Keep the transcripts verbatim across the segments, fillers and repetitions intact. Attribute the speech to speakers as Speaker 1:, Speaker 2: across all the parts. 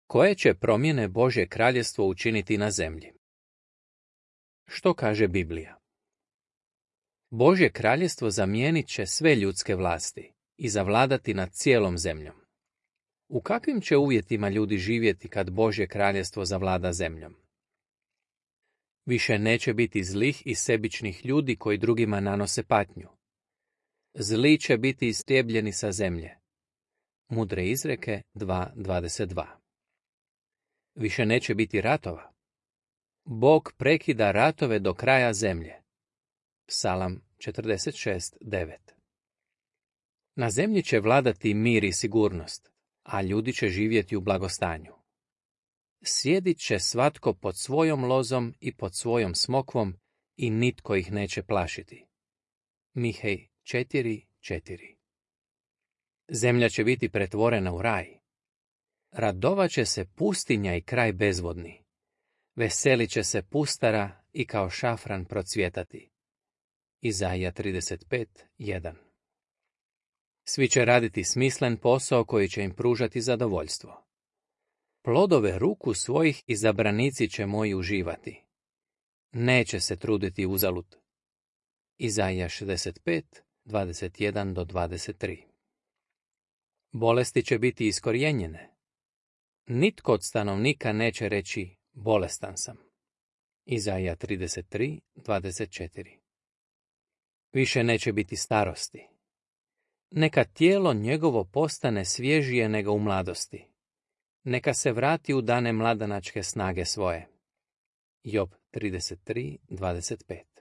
Speaker 1: Koje će promjene Božje kraljestvo učiniti na zemlji? Što kaže Biblija? Božje kraljestvo zamijenit će sve ljudske vlasti i zavladati nad cijelom zemljom. U kakvim će uvjetima ljudi živjeti kad Božje kraljestvo zavlada zemljom? Više neće biti zlih i sebičnih ljudi koji drugima nanose patnju. Zli će biti istrijebljeni sa zemlje. Mudre izreke dva dvadeset dva. Više neće biti ratova. Bog prekida ratove do kraja zemlje. Psalam četrdeset šest devet. Na zemlji će vladati mir i sigurnost, a ljudi će živjeti u blagostanju. Sjedit će svatko pod svojom lozom i pod svojom smokvom i nitko ih neće plašiti. Mihej četiri četiri. Zemlja će biti pretvorena u raj. Radovat će se pustinja i kraj bezvodni. Veselit će se pustara i kao šafran procvjetati. Izaija trideset pet jedan. Svi će raditi smislen posao koji će im pružati zadovoljstvo. Plodove ruku svojih izabranici će moji uživati. Neće se truditi uzalud. Izaija šezdeset pet dvadeset jedan do dvadeset tri. Bolesti će biti iskorijenjene. Nitko od stanovnika neće reći bolestan sam. Izaija trideset tri dvadeset četiri. Više neće biti starosti. Neka tijelo njegovo postane svježije nego u mladosti. Neka se vrati u dane mladanačke snage svoje. Job trideset tri dvadeset pet.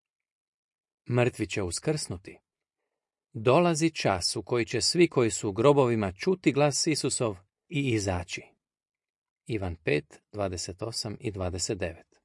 Speaker 1: Mrtvi će uskrsnuti. Dolazi čas u koji će svi koji su u grobovima čuti glas Isusov i izaći. Ivan pet dvadeset osam i dvadeset devet.